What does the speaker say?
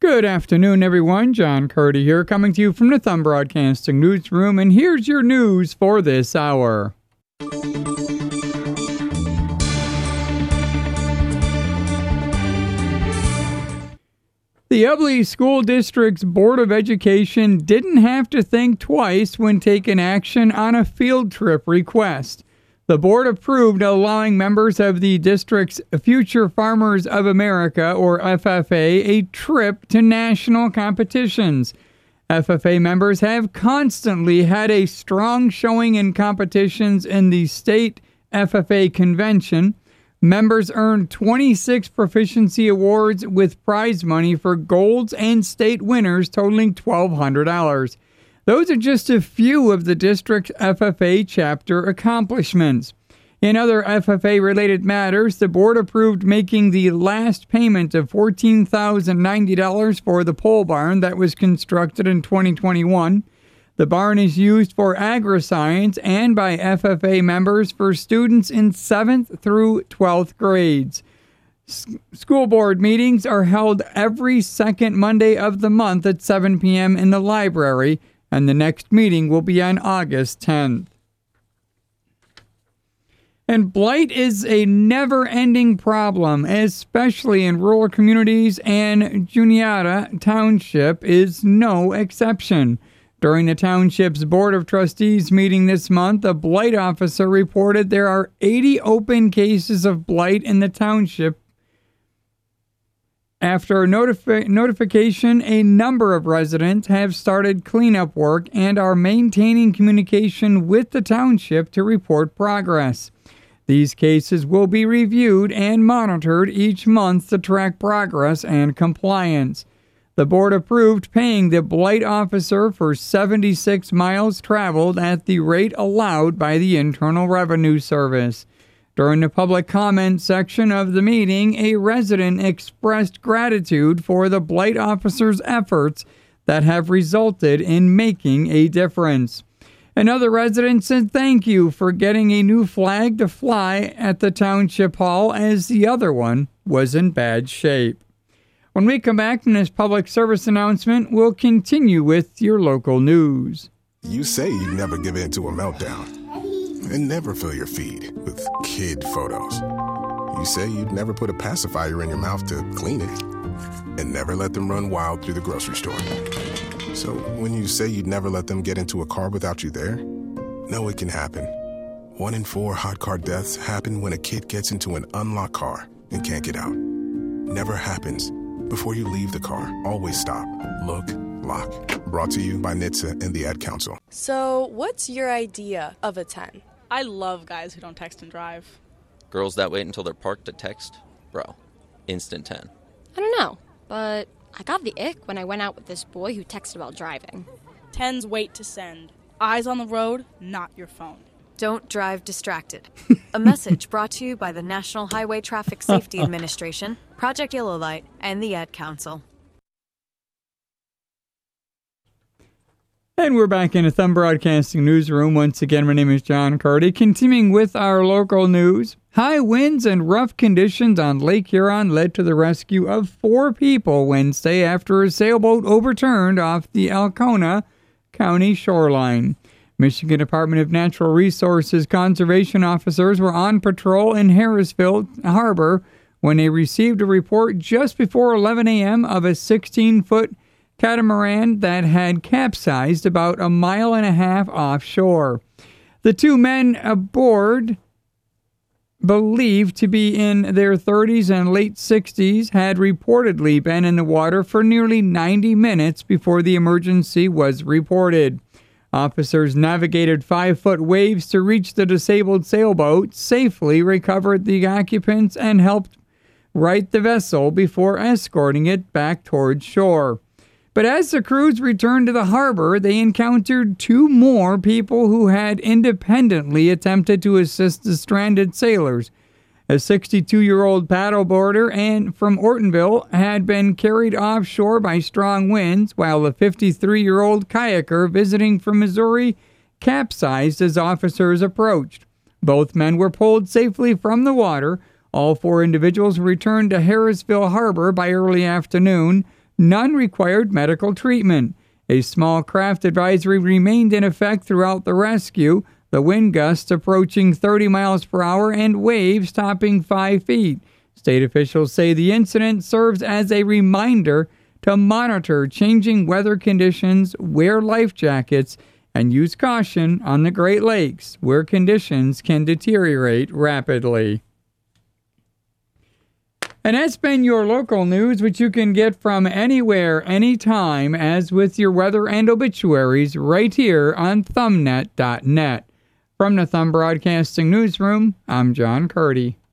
Good afternoon, everyone. John Curdy here, coming to you from the Thumb Broadcasting Newsroom, and here's your news for this hour. The Ubly School District's Board of Education didn't have to think twice when taking action on a field trip request. The board approved allowing members of the district's Future Farmers of America, or FFA, a trip to national competitions. FFA members have constantly had a strong showing in competitions in the state FFA convention. Members earned 26 proficiency awards with prize money for golds and state winners totaling $1,200. Those are just a few of the district's FFA chapter accomplishments. In other FFA-related matters, the board approved making the last payment of $14,090 for the pole barn that was constructed in 2021. The barn is used for agri-science and by FFA members for students in 7th through 12th grades. School board meetings are held every second Monday of the month at 7 p.m. in the library, and the next meeting will be on August 10th. And blight is a never-ending problem, especially in rural communities, and Juniata Township is no exception. During the township's Board of Trustees meeting this month, a blight officer reported there are 80 open cases of blight in the township. After notification, a number of residents have started cleanup work and are maintaining communication with the township to report progress. These cases will be reviewed and monitored each month to track progress and compliance. The board approved paying the blight officer for 76 miles traveled at the rate allowed by the Internal Revenue Service. During the public comment section of the meeting, a resident expressed gratitude for the blight officer's efforts that have resulted in making a difference. Another resident said thank you for getting a new flag to fly at the township hall, as the other one was in bad shape. When we come back from this public service announcement, we'll continue with your local news. You say you'd never give in to a meltdown and never fill your feed with kid photos. You say you'd never put a pacifier in your mouth to clean it and never let them run wild through the grocery store. So when you say you'd never let them get into a car without you there, know it can happen. 1 in 4 hot car deaths happen when a kid gets into an unlocked car and can't get out. Never happens. Before you leave the car, always stop, look, lock. Brought to you by NHTSA and the Ad Council. So what's your idea of a 10? I love guys who don't text and drive. Girls that wait until they're parked to text? Bro, instant 10. I don't know, but I got the ick when I went out with this boy who texted about driving. 10s wait to send. Eyes on the road, not your phone. Don't drive distracted. A message brought to you by the National Highway Traffic Safety Administration, Project Yellow Light, and the Ad Council. And we're back in the Thumb Broadcasting Newsroom. Once again, my name is John Curdy. Continuing with our local news, high winds and rough conditions on Lake Huron led to the rescue of 4 people Wednesday after a sailboat overturned off the Alcona County shoreline. Michigan Department of Natural Resources conservation officers were on patrol in Harrisville Harbor when they received a report just before 11 a.m. of a 16-foot catamaran that had capsized about 1.5 miles offshore. The 2 men aboard, believed to be in their 30s and late 60s, had reportedly been in the water for nearly 90 minutes before the emergency was reported. Officers navigated 5-foot waves to reach the disabled sailboat, safely recovered the occupants, and helped right the vessel before escorting it back towards shore. But as the crews returned to the harbor, they encountered 2 more people who had independently attempted to assist the stranded sailors. A 62-year-old paddleboarder and from Ortonville had been carried offshore by strong winds, while a 53-year-old kayaker visiting from Missouri capsized as officers approached. Both men were pulled safely from the water. All 4 individuals returned to Harrisville Harbor by early afternoon. None required medical treatment. A small craft advisory remained in effect throughout the rescue, the wind gusts approaching 30 miles per hour and waves topping 5 feet. State officials say the incident serves as a reminder to monitor changing weather conditions, wear life jackets, and use caution on the Great Lakes, where conditions can deteriorate rapidly. And that's been your local news, which you can get from anywhere, anytime, as with your weather and obituaries, right here on thumbnet.net. From the Thumb Broadcasting Newsroom, I'm John Curdy.